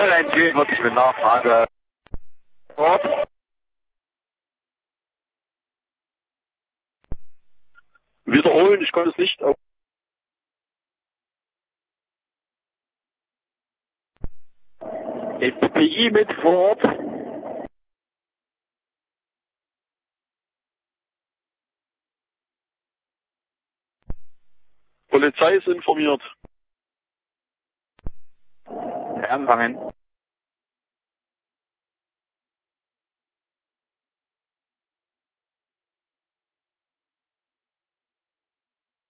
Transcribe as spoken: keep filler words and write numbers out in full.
null eins vierundvierzig mit Nachfrage. Ort. Wiederholen, ich konnte es nicht. F P I mit vor Ort. Polizei ist informiert. Anfangen.